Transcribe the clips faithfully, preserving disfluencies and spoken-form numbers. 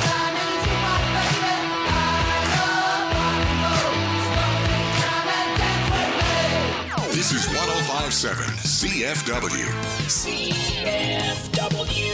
This is one oh five point seven C F W. C F W.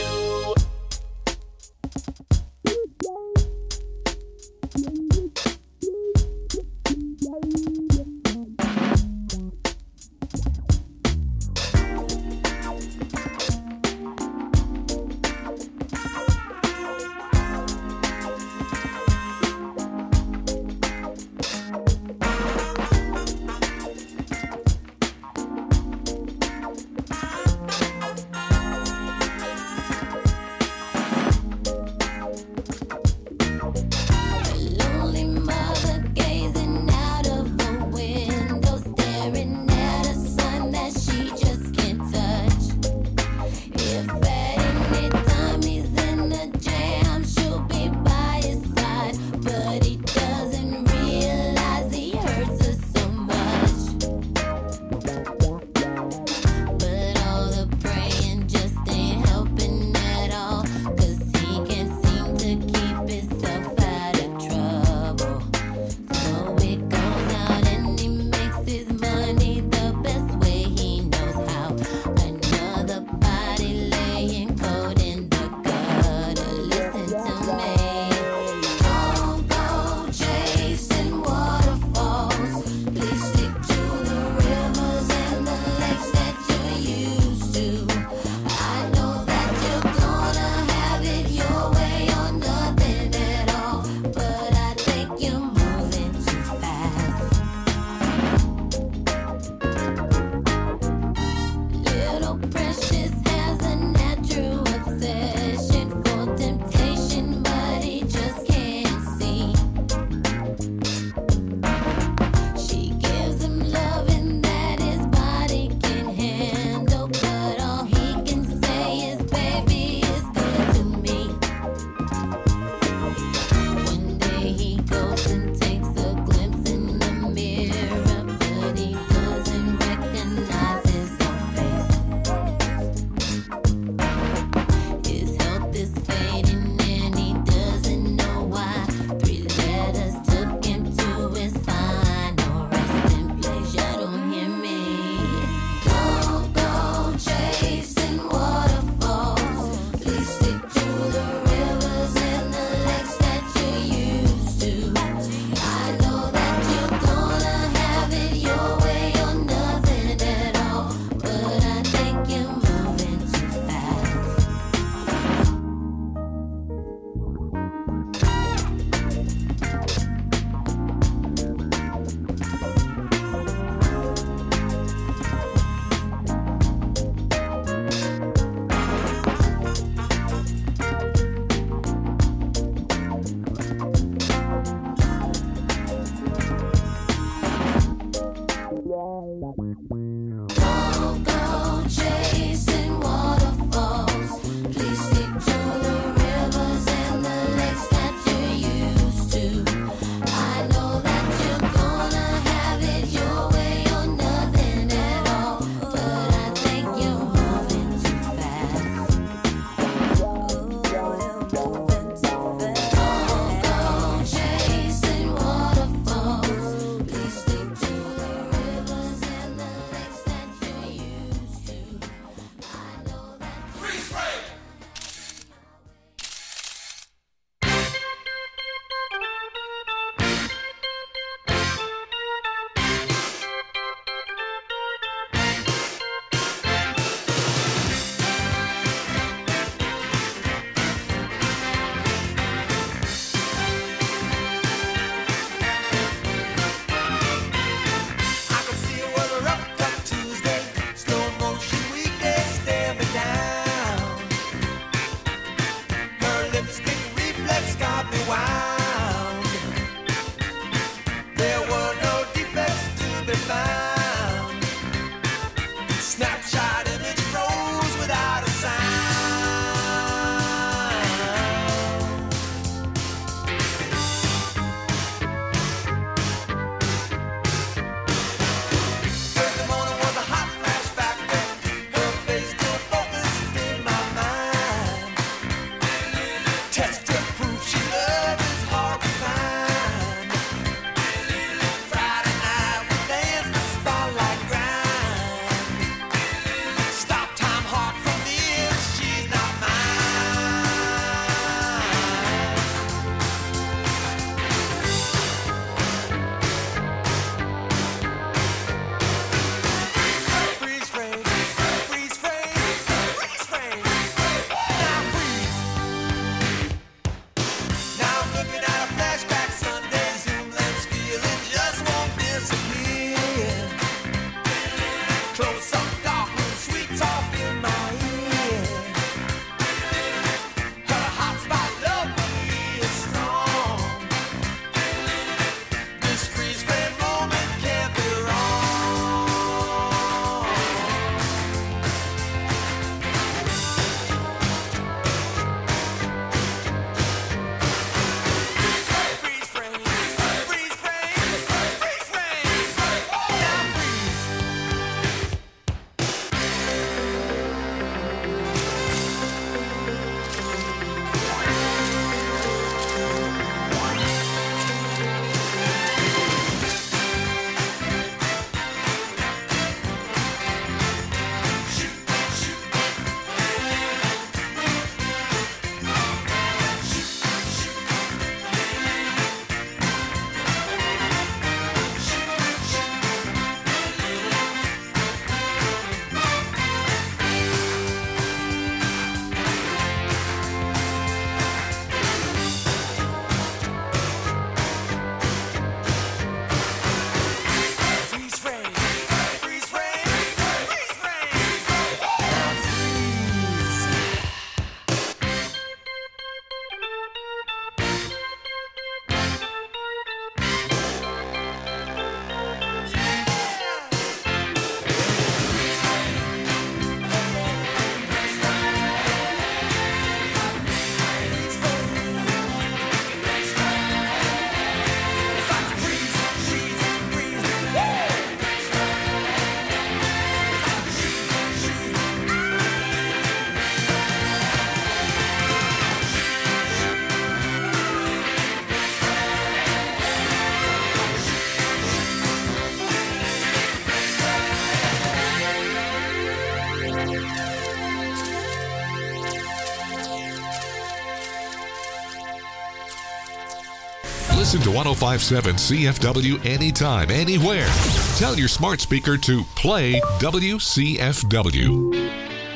Listen to one oh five point seven C F W anytime, anywhere. Tell your smart speaker to play W C F W.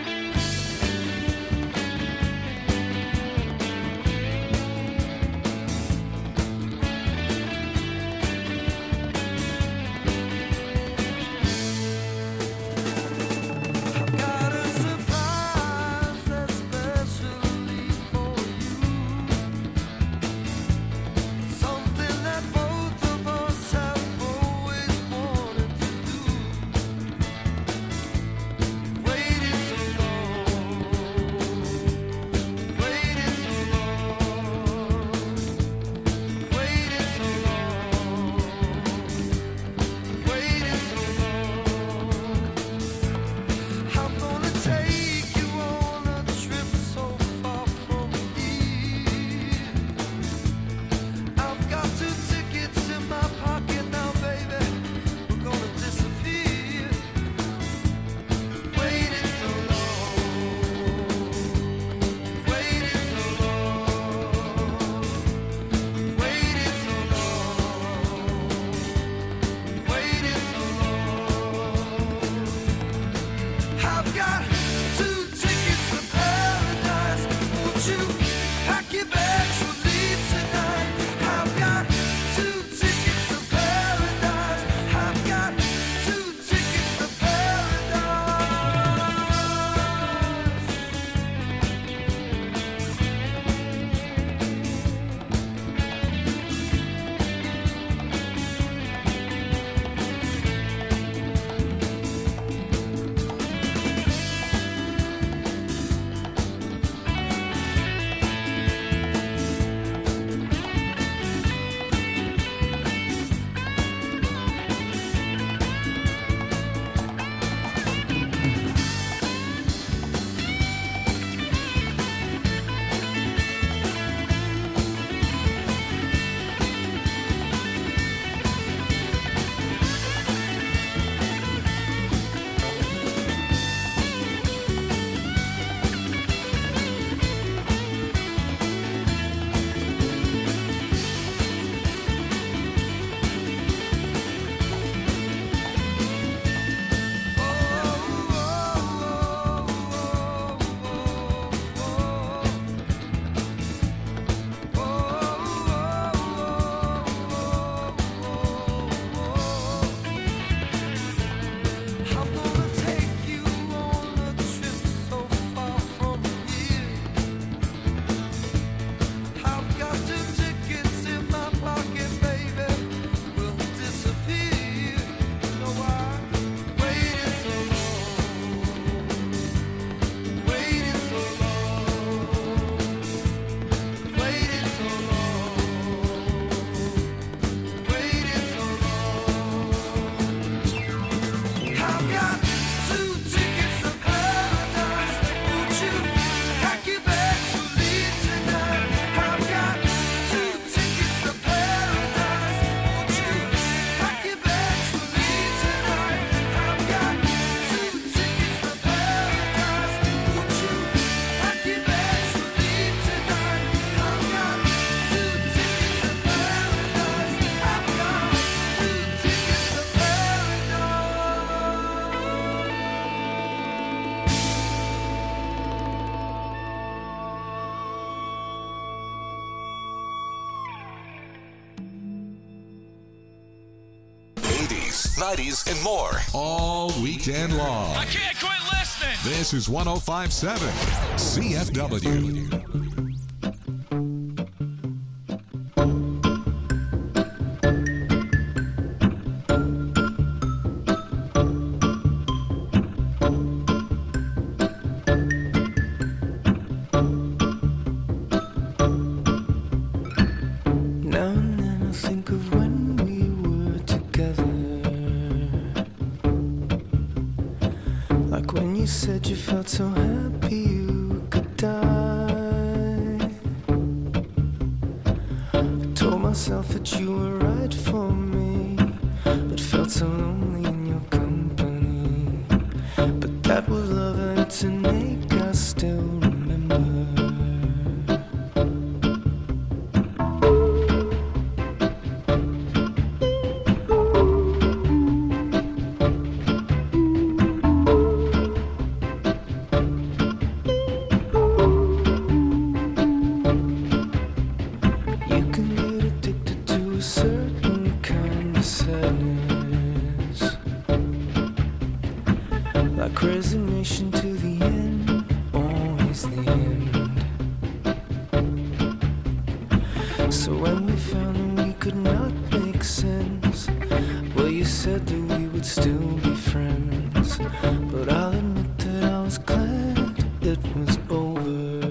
nineties, and more. All weekend long. I can't quit listening. This is one oh five point seven C F W. So happy you could die. I told myself that you were right for me, but felt so lonely in your company. But that was love and it's an ache I still remember. resignation to the end, always the end. So when we found that we could not make sense, well, you said that we would still be friends. But I'll admit that I was glad it was over.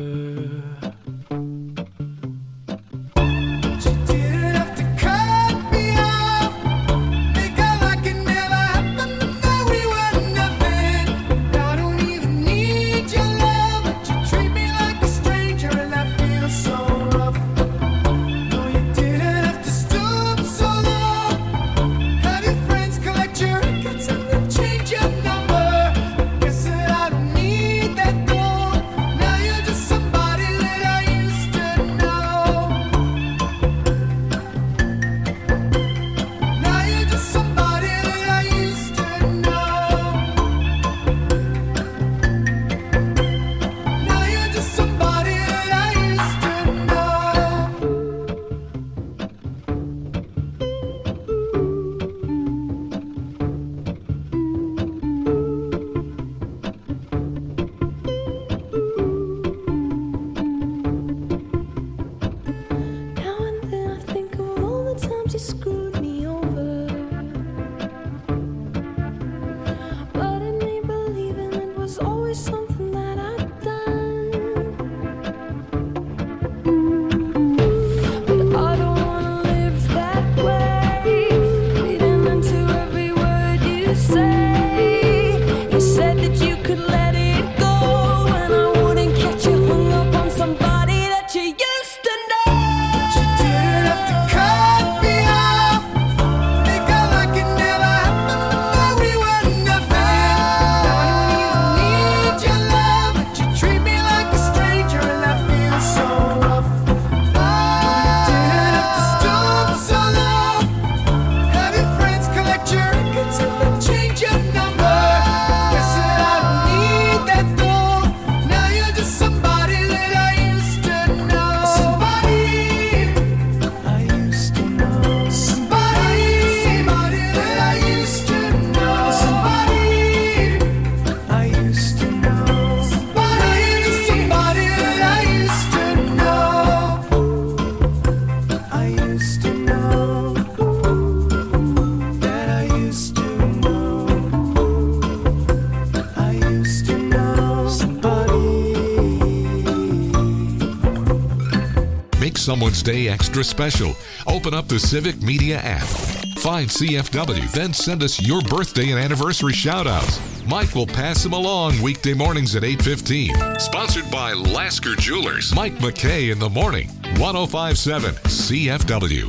Someone's day extra special. Open up the Civic Media app. Find C F W, then send us your birthday and anniversary shout-outs. Mike will pass them along weekday mornings at eight fifteen. Sponsored by Lasker Jewelers. Mike McKay in the morning. one oh five point seven C F W.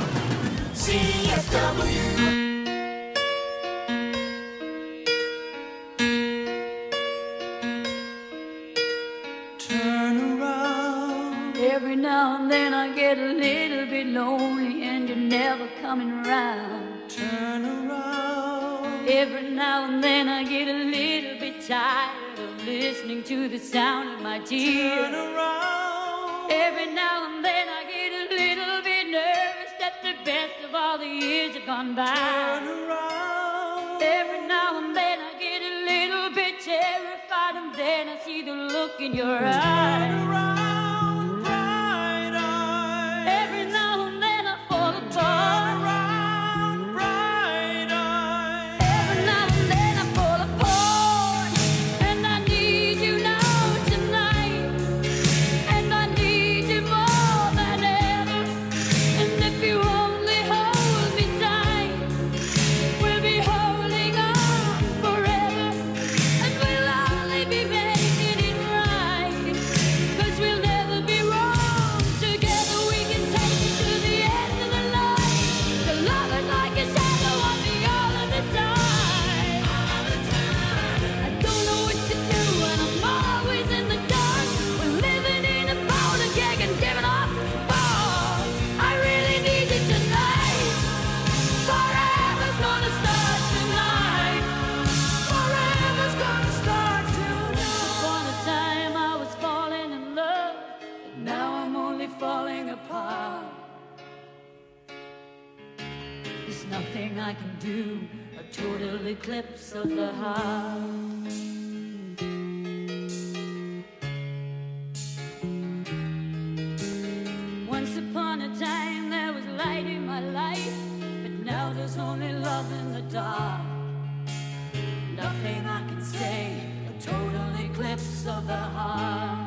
C F W. Every now and then I get a little bit lonely and you're never coming around. Turn around. Every now and then I get a little bit tired of listening to the sound of my tears. Turn around. Every now and then I get a little bit nervous that the best of all the years have gone by. Turn around. Every now and then I get a little bit terrified and then I see the look in your eyes. Turn around. I can do, but total eclipse of the heart. Once upon a time there was light in my life, but now there's only love in the dark. Nothing I can say, a total eclipse of the heart.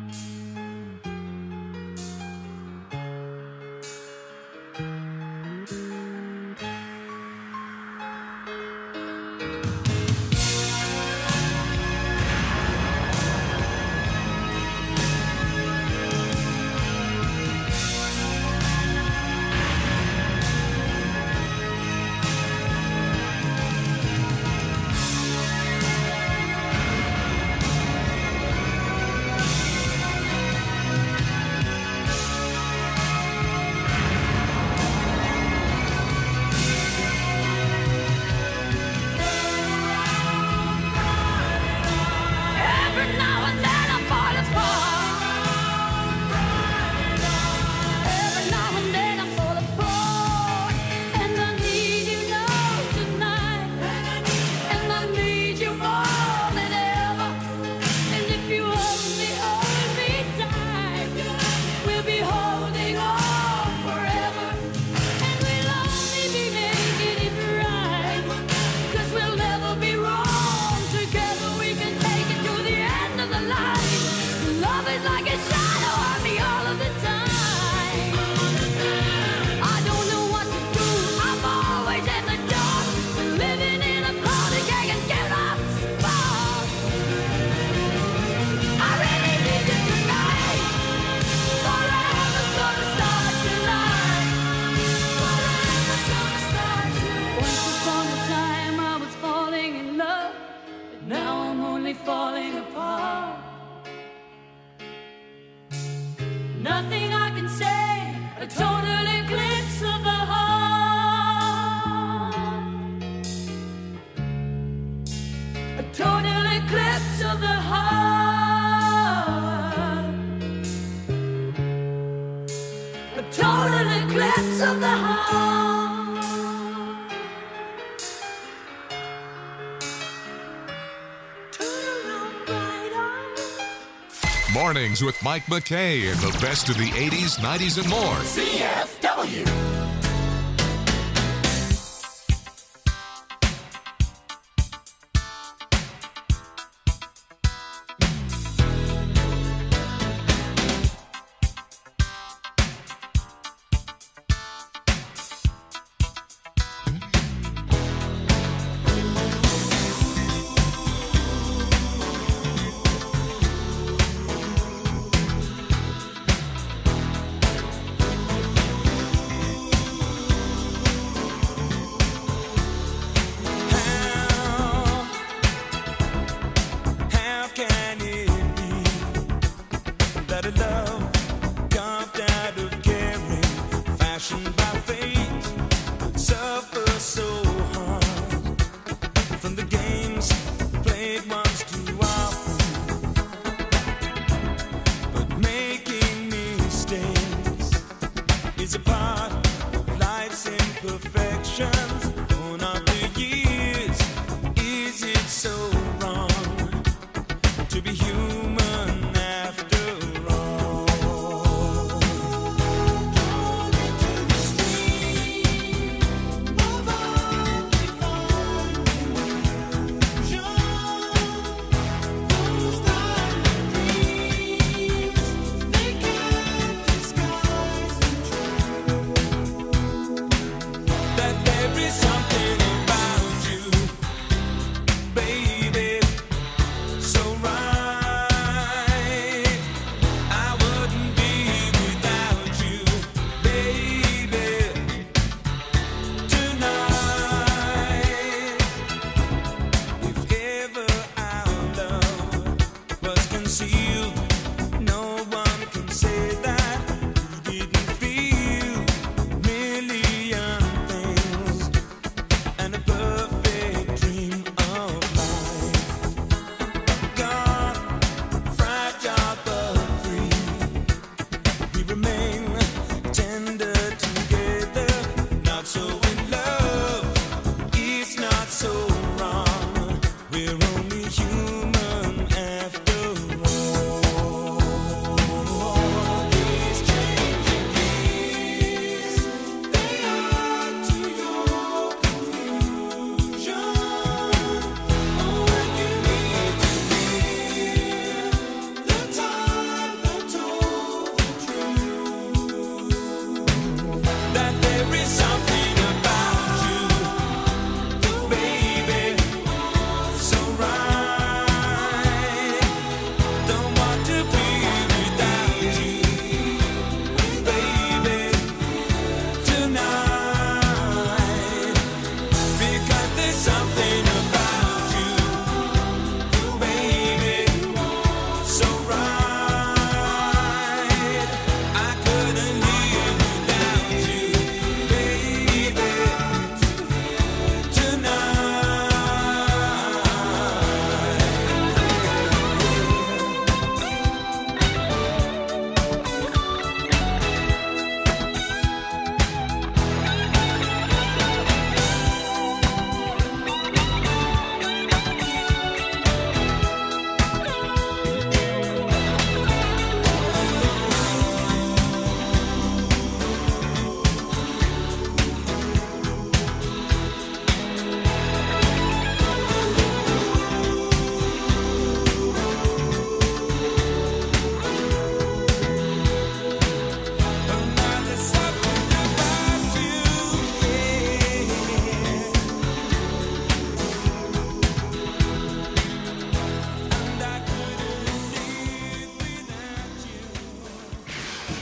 Mornings with Mike McKay and the best of the eighties, nineties, and more. C F W.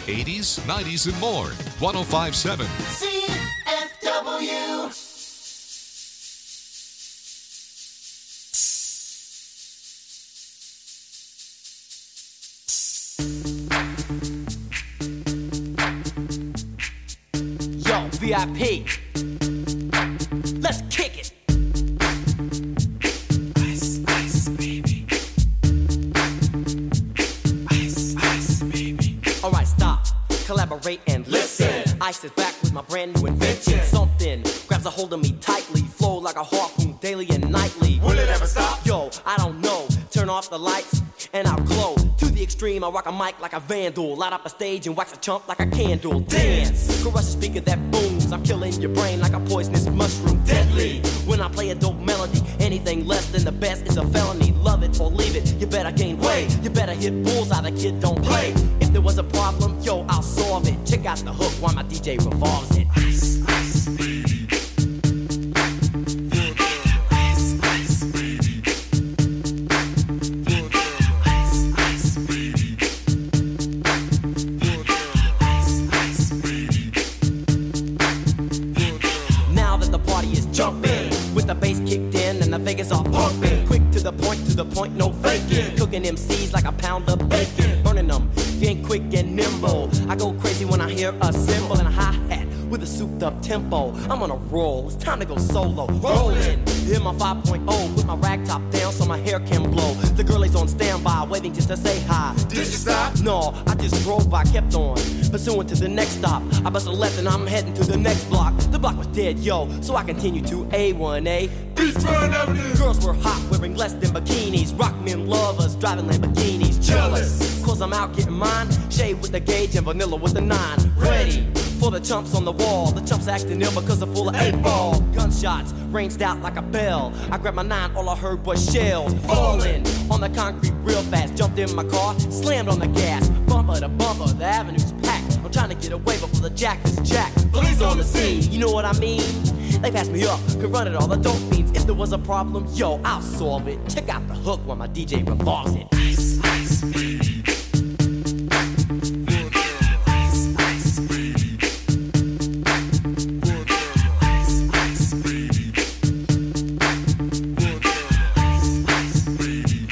eighties, nineties, and more. one oh five point seven C F W. Yo, V I P. Let's kick it. Ice, ice, baby. Ice, ice, baby. Alright, stop, collaborate and listen. Ice is back with my brand new invention. Something grabs a hold of me tightly, flow like a harpoon daily and nightly. Will it ever stop? Yo, I don't know. Turn off the lights and I'll glow. To the extreme, I rock a mic like a vandal. Light up a stage and wax a chump like a candle. Dance, crush a speaker that booms. I'm killing your brain like a poisonous mushroom. Deadly, when I play a dope melody. Anything less than the best is a felony. Love it or leave it, you better gain weight. You better hit bullseye, the kid don't play. If there was a problem, yo, I'll solve it. Check out the hook while my D J revolves it. Ice, ice, baby. Ice, ice, baby. Ice, ice, baby. Ice, ice, baby. Now that the party is jumping, with the bass kicked in and the Vegas are pumping. Quick to the point, to the point, no faking. Cooking M Cs like a pound of bacon. Burning them, if you ain't quick and nimble. I go crazy when I hear a cymbal and a hi-hat with a souped up tempo. I'm on a roll, it's time to go solo. Rolling, hit my five point oh, put my rag top down so my hair can blow. The girl is on standby, waiting just to say hi. Did you stop? No, I just drove by, kept on, pursuing to the next stop. I bust a left and I'm heading to the next block. The block was dead, yo, so I continued to A one A. Beachfront Avenue. Girls were hot, wearing less than bikinis. Rock men lovers, driving Lamborghinis. Jealous, cause I'm out getting mine. Shade with the gauge and vanilla with the nine. Ready for the chumps on the wall. The chumps acting ill because they're full of eight ball. Gunshots ranged out like a bell. I grabbed my nine, all I heard was shells falling on the concrete real fast. Jumped in my car, slammed on the gas. Bumper to bumper, the avenue's packed. I'm trying to get away before the jack is jacked. Police on the scene, you know what I mean? They passed me up, could run it all, the dope fiends. If there was a problem, yo, I'll solve it. Check out the hook while my D J revolves it. Ice, ice, baby. Ice, ice, baby. Ice, ice, baby. Ice, ice, baby.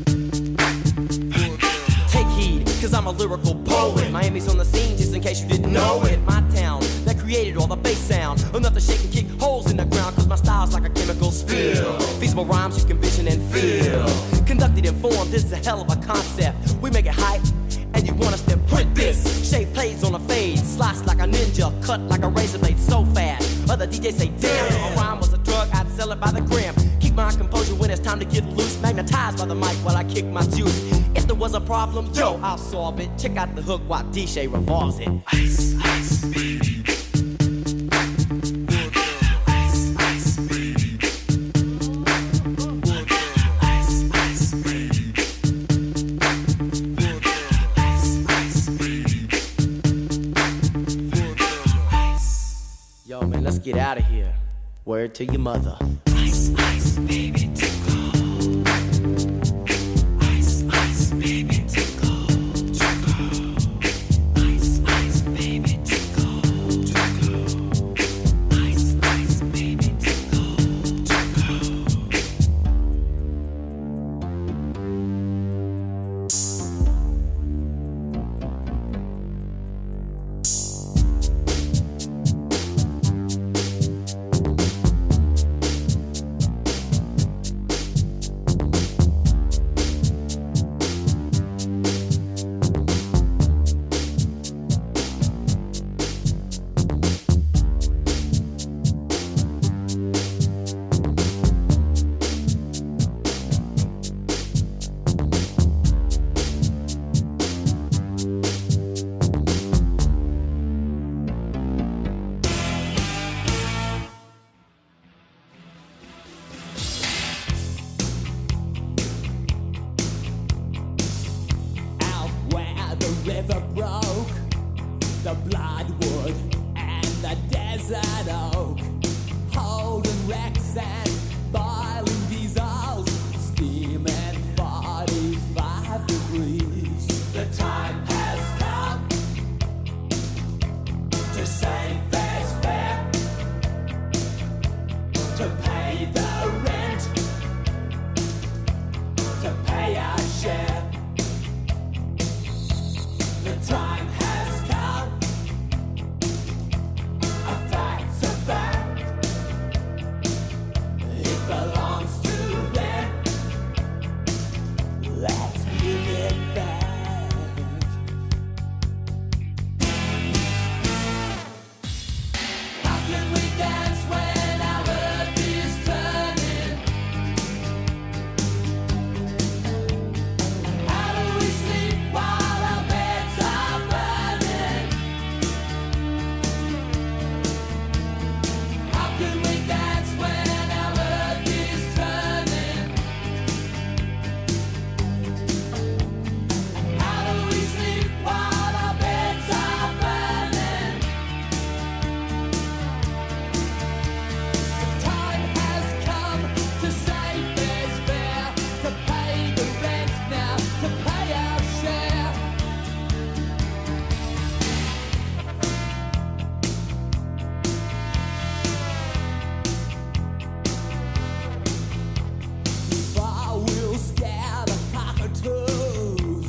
Take heed, cause I'm a lyrical poet. Miami's on the scene, just in case you didn't know it. My town, that created all the bass sound. Enough to shake and kick holes in the ground, cause my style's like a chemical spill. Feasible rhymes you can vision and feel. Conducted in form, this is a hell of a concept. We make it hype, and you want us to print this. Shape plays on a fade, slice like a ninja, cut like a razor blade so fast. Other D Js say, damn, if a rhyme was a drug, I'd sell it by the gram. Keep my composure when it's time to get loose. Magnetized by the mic while I kick my juice. If there was a problem, yo, I'll solve it. Check out the hook while D J revolves it. Ice, ice, baby. Ice, ice, baby. Ice, ice, baby. Ice, ice, baby. Ice, Yo, man, let's get out of here. Word to your mother. ice, ice, baby, tickle. Ice, ice, baby, tickle. Tickle. Ice, ice, baby, tickle. Tickle. Ice, ice, baby, tickle. Tickle. Out where the river broke, the bloodwood and the desert oak, holding wrecks and boiling diesels, steaming forty-five degrees. The time has come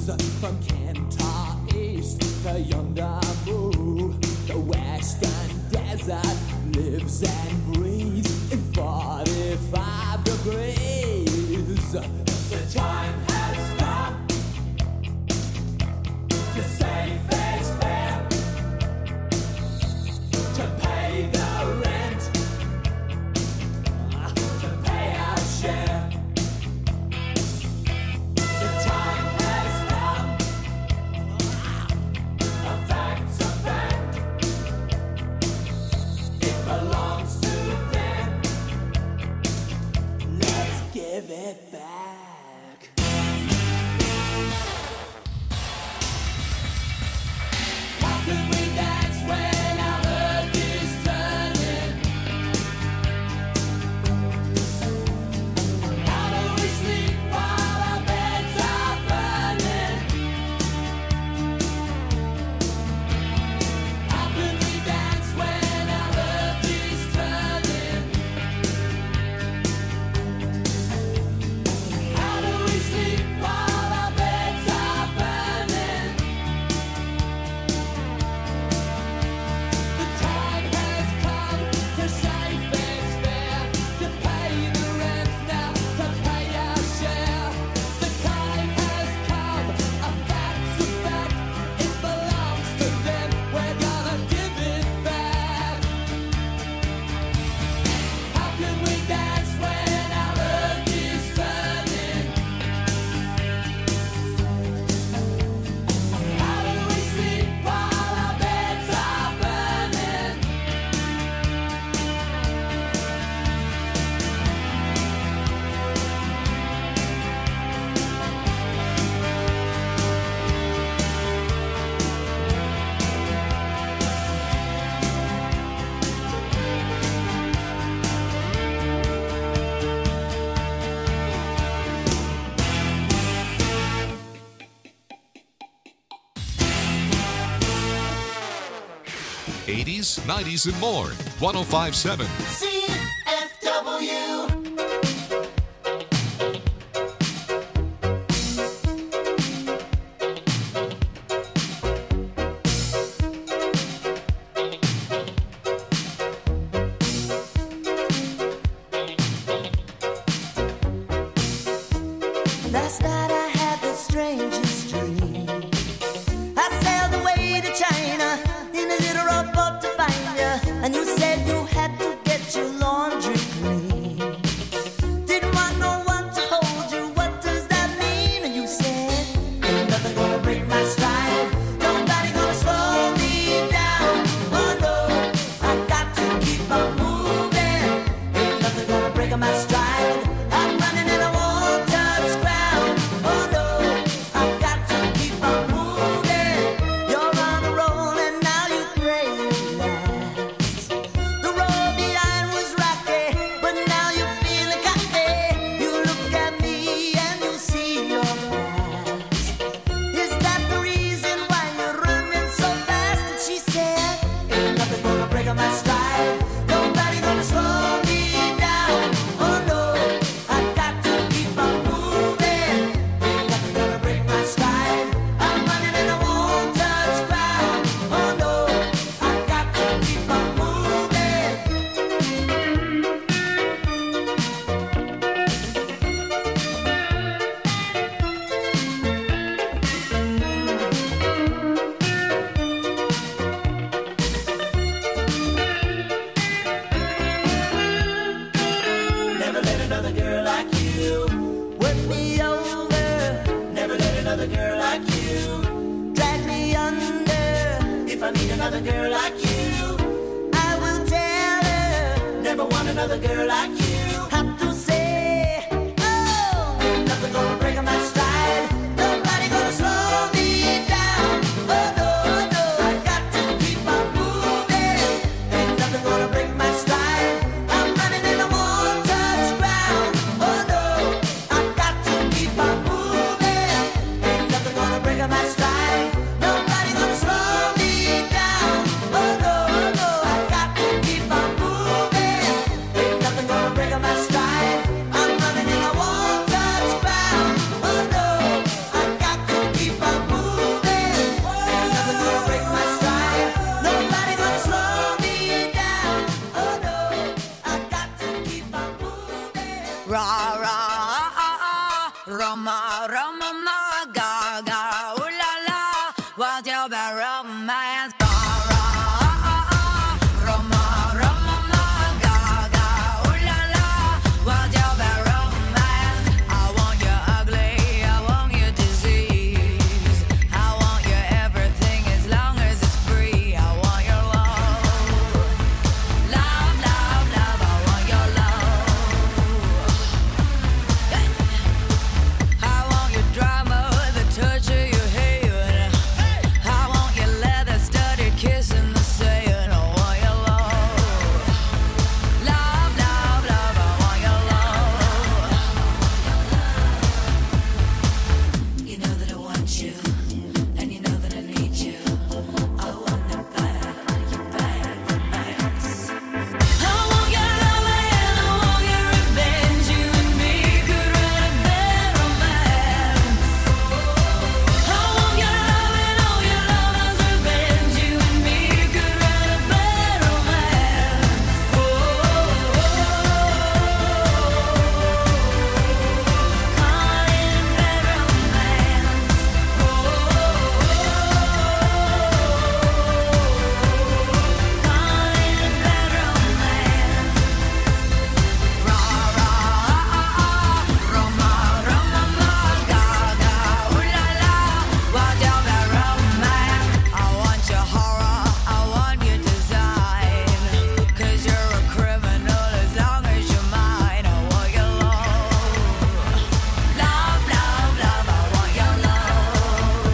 from Kentar East to Yondamu. The western desert lives and breathes in forty-five degrees. The time has come to say fair's fair, to pay the rent, to pay our share. The time has come, a fact's a fact. It belongs to them. Let's give it back. How can we dance when our earth is turning? How do we sleep while our beds are burning? How can we dance when our earth is turning? How do we sleep while our beds are burning? The time has come to say fair's fair, to pay the rent now, to pay our share. The time has come, a fact's a fact. It belongs to them, we're gonna give it back. How can we dance when our earth is turning? How do we sleep while our beds are burning? eighties, nineties, and more. one oh five point seven. C F W. Last night I had the strangest dream. I sailed away to China in a little rowboat to find you, and you said you had to get your laundry clean. Didn't want no one to hold you. What does that mean? And you said, ain't nothing gonna break my stride. Nobody gonna slow me down. Oh no, I got to keep on moving. Ain't nothing gonna break my stride. I'm running and I won't touch ground. Oh no, I got to keep on moving. You're on a roll and now you pray it lasts. The road behind was rocky, but now you're feeling cocky. You look at me and you see your past. Is that the reason why you're running so fast? And she said, ain't nothing gonna break my stride. Nobody gonna slow me down. Oh no, I got to keep on moving. Ain't nothing gonna break my stride. I'm running and I won't touch ground. Oh no, I got to keep on moving. Never let another girl like you. Work me over, Never let another girl like you. drag me under. If I meet another girl like you, I will tell her. never want another girl like you. Have to say, oh, ain't nothing gonna break my stride. Nobody gonna slow me down. Oh no, no, I got to keep on moving. Ain't nothing gonna break my stride. I'm running and I won't touch ground. Oh no, I got to keep on moving. Ain't nothing gonna break my stride. Nobody gonna slow me down. Oh no, no, I got to keep on moving. Ain't nothing gonna break Roma, Roma, ma, ga, ga, ooh la la. What's your bad romance? Ga, ra, ah, ah, Roma, Roma, ma, ga, ga, ooh la la. What's your bad romance? I want you ugly, I want you disease. I want you everything as long as it's free. I want your love, love, love, love. I want your love. I want your drama, the touch of your hair. I want your leather-studded kiss in the sand. I want your love, love, love, love. I want your love. You know that I want you, and you know that I need you. I want the bad, your bad romance. I want your love and I want your revenge. You and me could write a bad romance. I want your love and all your love's revenge. You and me could write a bad romance. Oh, call it a bad romance. Call it a bad romance. Ra ra ah ah, Roma, Roma, ma, ga ga, ooh la la. What's your bad romance? I want your horror, I want your design. 'Cause you're a criminal as long as you're mine. I want your love, love, love, love. I want your love.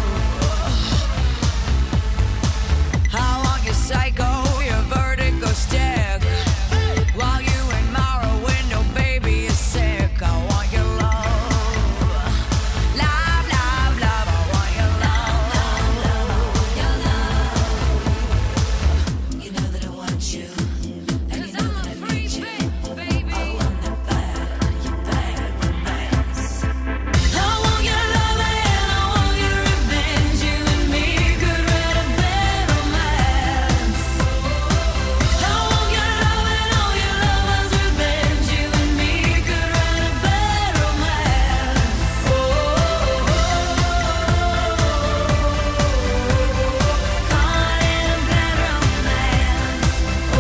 I want your psycho, your vertigo stick. While you admire a window, baby, you're sick. I want your love, love, love, love. I want your love, your love. You know that I want you, and you know that I need you. I want the bad, your bad romance. I want your love and I want your revenge. You and me could write a bad romance. I want your love and all your love's revenge. You and me could write a bad romance. Oh, call it a bad romance. Oh,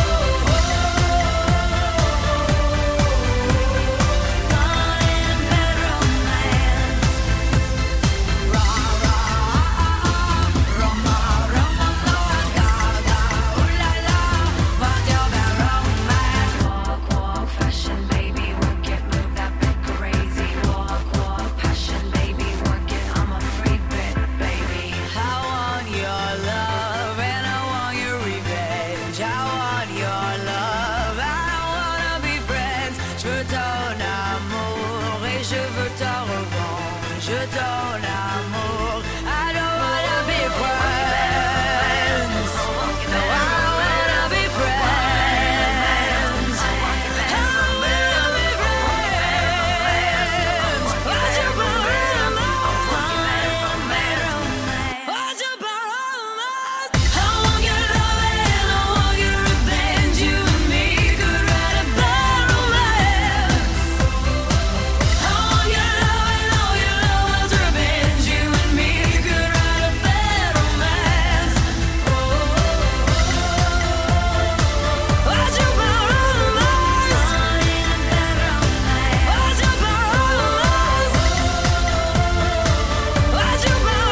call it a bad romance. Ra ra ah ah, Roma, Roma, ma, ga ga, ooh la la. What's your bad romance? Walk, walk, fashion, baby, work it, move that bit crazy. Walk, walk, passion, baby, work it. I'm a free bit, baby. I want your love and I want your revenge. I want your love, I wanna be friends. Je veux ton amour et je veux ta revanche. Je ton amour, I don't wanna be friends. No, I wanna be friends. I wanna be friends. What's your bad romance? What's your bad romance? I want your love and I want your revenge. You and me could write a bad romance. I want your love and all your love's revenge. You and me could write a bad romance. Oh, what's your bad romance? What's your bad romance? What's your bad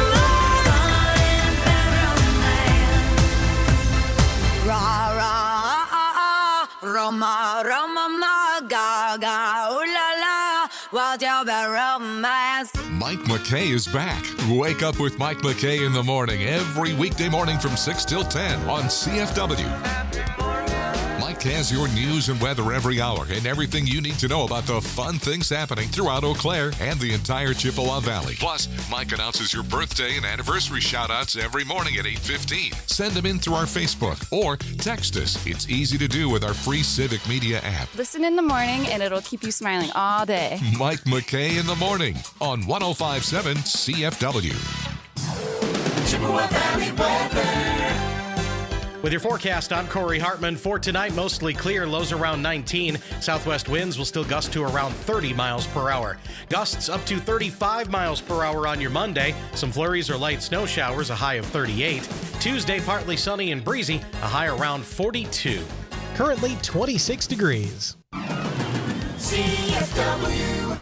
romance? Ra ra ah ah, Roma, Roma, ma, ga ga, ooh la la. What's your bad romance? Mike McKay is back. Wake up with Mike McKay in the morning every weekday morning from six till ten on C F W. Mike has your news and weather every hour and everything you need to know about the fun things happening throughout Eau Claire and the entire Chippewa Valley. Plus, Mike announces your birthday and anniversary shout-outs every morning at eight fifteen. Send them in through our Facebook or text us. It's easy to do with our free Civic Media app. Listen in the morning and it'll keep you smiling all day. Mike McKay in the morning on one oh five point seven C F W. Chippewa Valley weather. With your forecast, I'm Corey Hartman. For tonight, mostly clear, lows around nineteen. Southwest winds will still gust to around thirty miles per hour. Gusts up to thirty-five miles per hour on your Monday. Some flurries or light snow showers, a high of thirty-eight. Tuesday, partly sunny and breezy, a high around forty-two. Currently twenty-six degrees. C F W.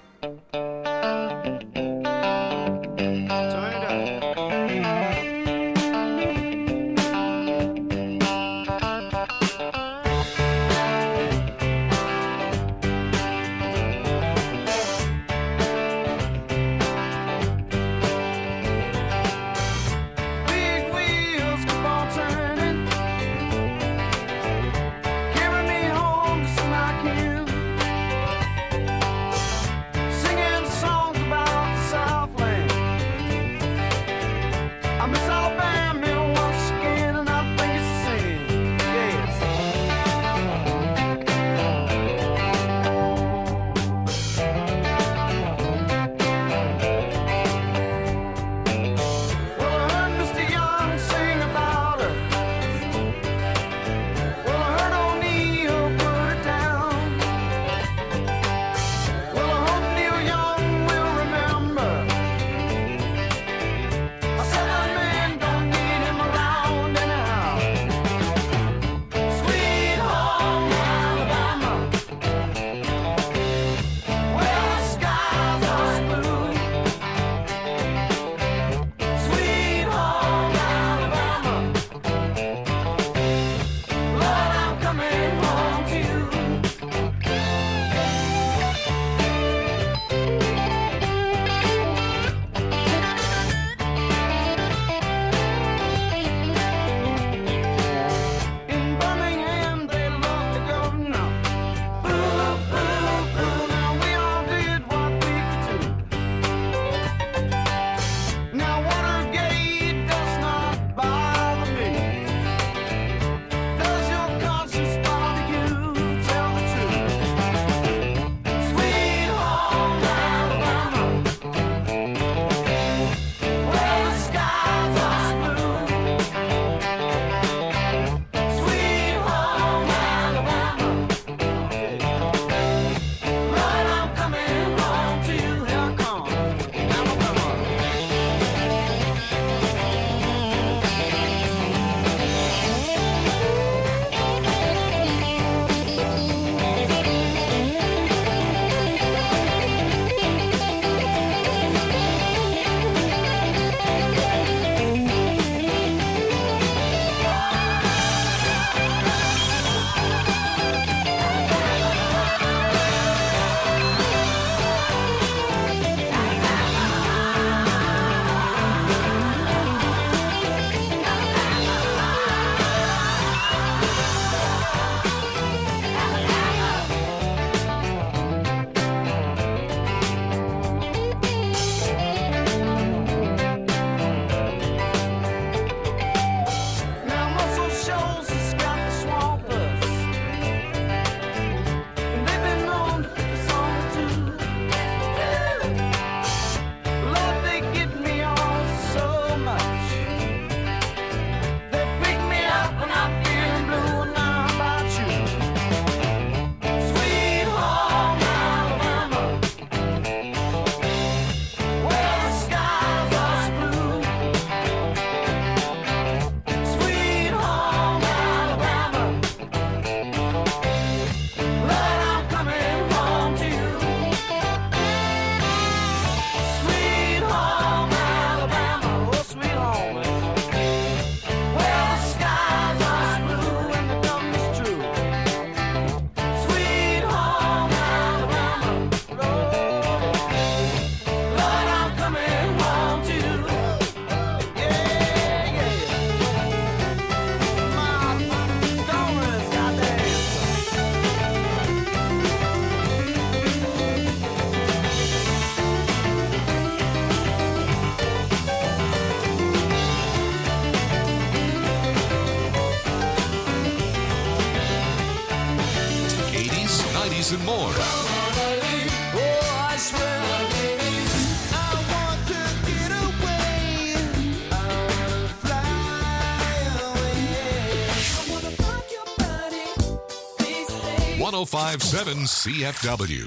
one oh five point seven C F W.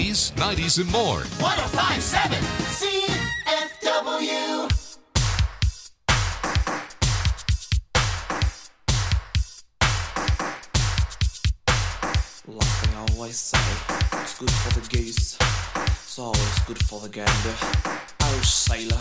eighties, nineties, and more. one oh five point seven C F W. Like they always say, it's good for the goose, it's always good for the gander. Oh, sailor.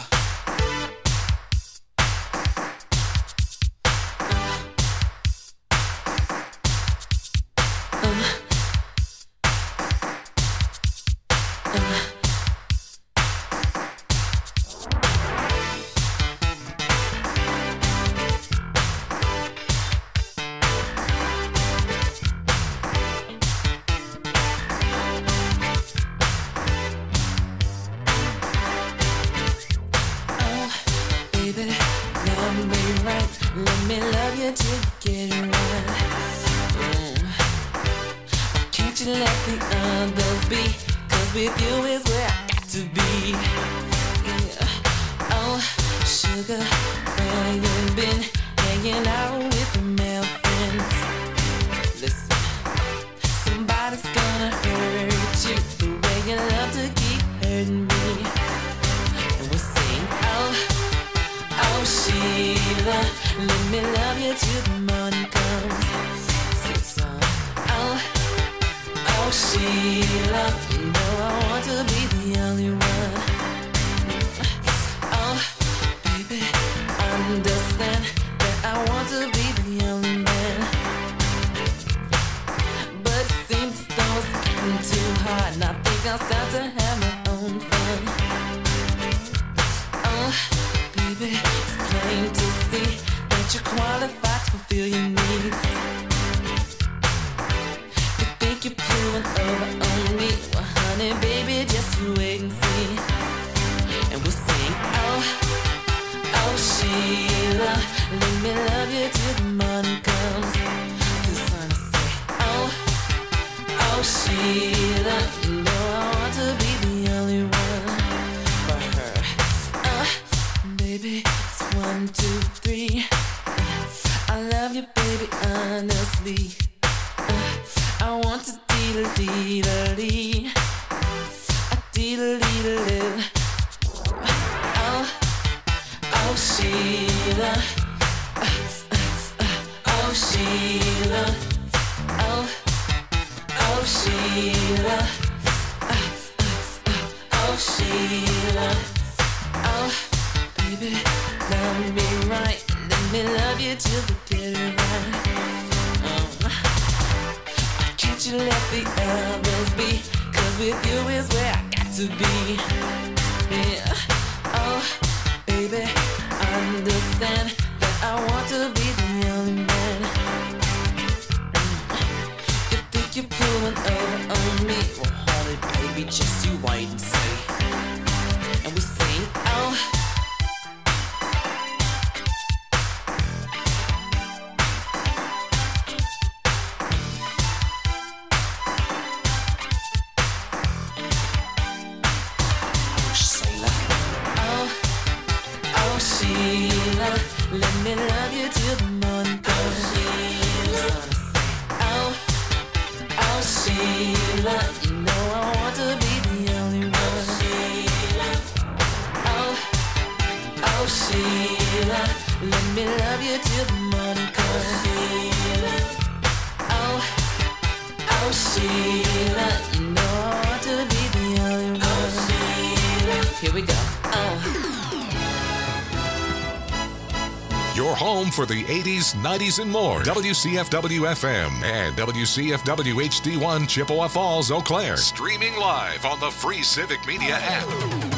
Your home for the eighties, nineties, and more. W C F W F M and W C F W H D one Chippewa Falls, Eau Claire. Streaming live on the free Civic Media app.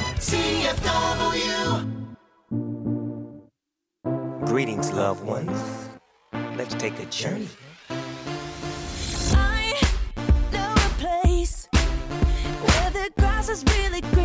C F W. Greetings, loved ones. Let's take a journey. I know a place where the grass is really green.